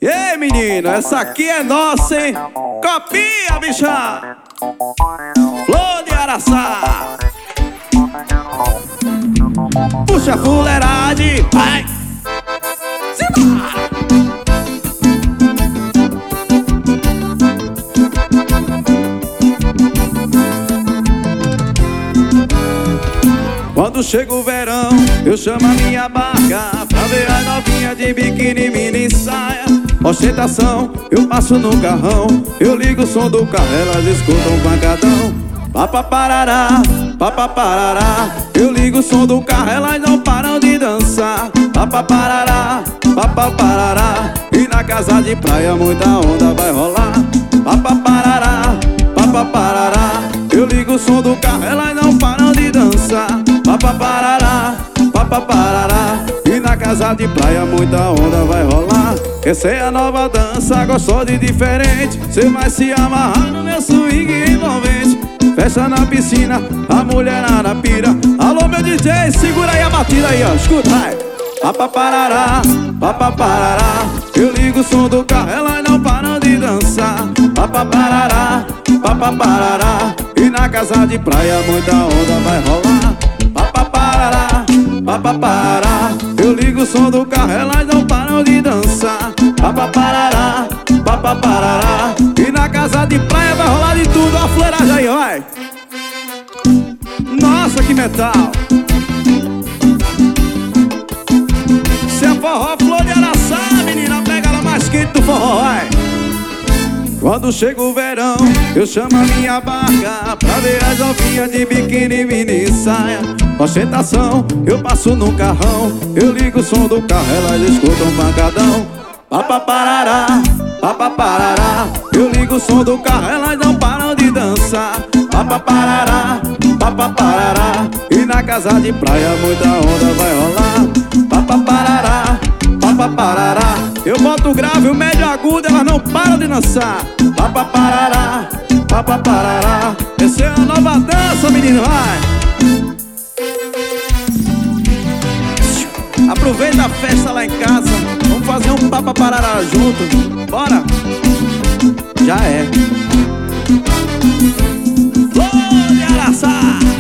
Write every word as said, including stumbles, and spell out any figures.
Ei, menino, essa aqui é nossa, hein? Copia, bicha! Flor de Araçá. Puxa a fuleiragem, vai! Simbora! Quando chega o verão, eu chamo a minha barca pra ver as novinhas de biquíni, mini saia. Ostentação, eu passo no carrão, eu ligo o som do carro, elas escutam um pancadão. Papaparará, papaparará, eu ligo o som do carro, elas não param de dançar. Papaparará, papaparará, e na casa de praia muita onda vai rolar. Papaparará, papaparará, eu ligo o som do carro, elas não param de dançar. Papaparará, papaparará, e na casa de praia muita onda vai rolar. Essa é a nova dança, gostosa e diferente. Cê vai se amarrar no meu swing envolvente. Festa na piscina, a mulherada pira. Alô meu D J, segura aí a batida aí, ó, escuta aí. Papaparará, papaparará, eu ligo o som do carro, elas não param de dançar. Papaparará, papaparará, e na casa de praia muita onda vai rolar. Papaparará, papaparará, eu ligo o som do carro, elas não param de dançar. Papaparará, papaparará, e na casa de praia vai rolar de tudo. A fuleiragem aí, vai! Nossa, que metal! Se é forró, Flor de Araçá, menina, pega ela mais quente do forró, vai! Quando chega o verão, eu chamo a minha barca pra ver as novinhas de biquíni, mini saia. Ostentação, eu passo no carrão, eu ligo o som do carro, elas escutam um pancadão. Papaparará, papaparará, eu ligo o som do carro, elas não param de dançar. Papaparará, papaparará, e na casa de praia muita onda vai rolar. Papaparará, papaparará, eu boto o grave, o médio e o agudo, elas não param de dançar. Papaparará, papaparará, essa é a nova dança, menino, vai! Aproveita a festa lá em casa, vamos fazer um papaparará junto, bora? Já é. Flor de Araçá.